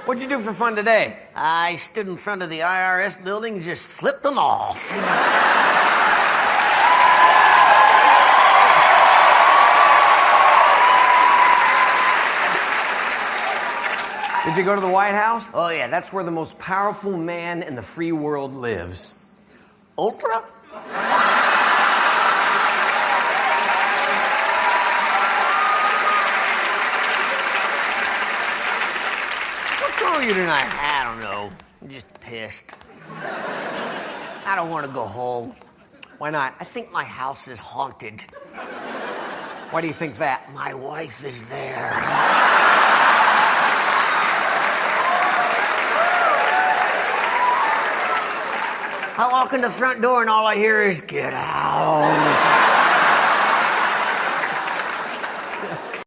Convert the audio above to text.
What'd you do for fun today? I stood in front of the IRS building and just flipped them off. Did you go to the White House? Oh, yeah. That's where the most powerful man in the free world lives. Ultra? What's wrong with you tonight? I don't know. I'm just pissed. I don't want to go home. Why not? I think my house is haunted. Why do you think that? My wife is there. I walk in the front door and all I hear is, "Get out."